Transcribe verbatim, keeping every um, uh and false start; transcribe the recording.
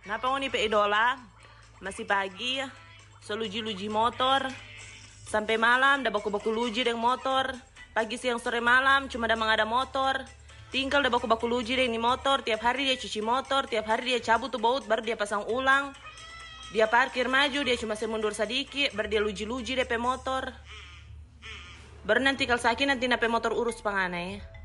Napa ngoni pe idola? Masih pagi, so luji-luji motor. Sampai malam, dah baku-baku luji dengan motor. Pagi, siang, sore, malam, cuma dah mengada motor. Tinggal dah baku-baku luji dengan motor. Tiap hari dia cuci motor, tiap hari dia cabut tuh baut, baru dia pasang ulang. Dia parkir maju, dia cuma semundur sedikit, baru dia luji-luji D P motor. Baru nanti kalau sakit nanti nape motor urus panganai.